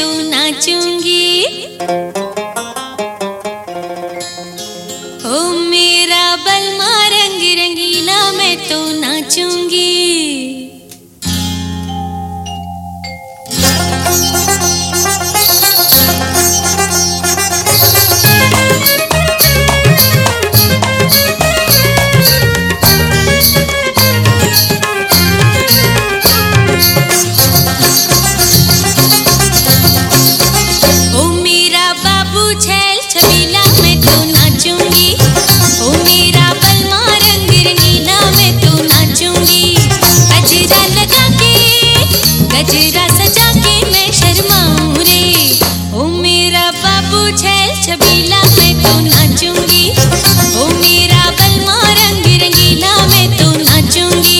तो नाचूंगी। ओ मेरा बलमा रंग रंगीला मैं तो नाचूंगी। गजरा सजा के मैं शर्माऊं रे। ओ मेरा बाबू छैल छबीला मैं तो नाचूंगी। ओ मेरा बलमा रंग रंगीला मैं तो नाचूंगी।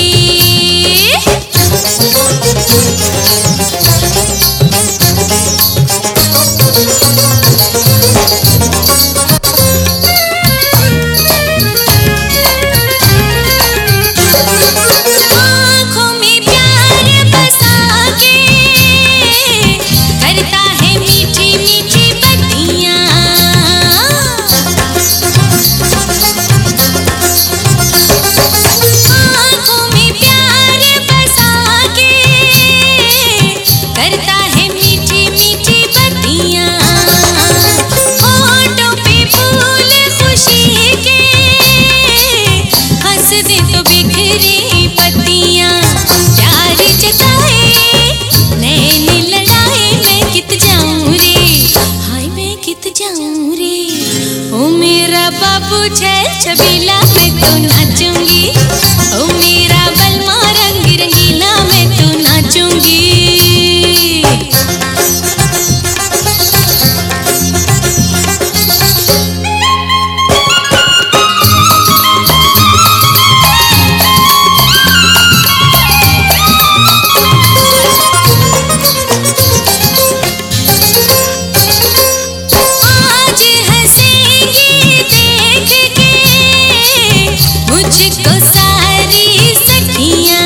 ओ मेरा बाबू छैल छबीला मैं तो नाचूंगी। ओ मेरा बलमा रंग रंगीला मैं तो नाचूंगी। मुझको सारी सखियाँ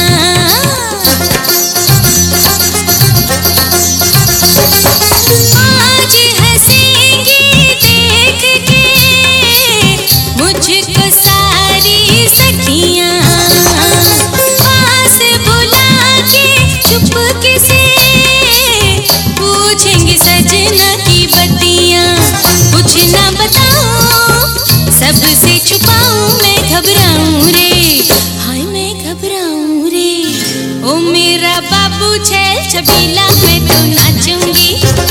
आज हंसेंगी देख के, मुझको सारी सखियाँ पास बुला के चुपके से पूछेंगे सजना की बत्तियाँ। कुछ ना बताऊं सबसे छुपाऊं मैं घबराऊं रे। हाय मैं घबराऊं रे। ओ मेरा बाबू छैल छबीला मैं तो नाचूंगी।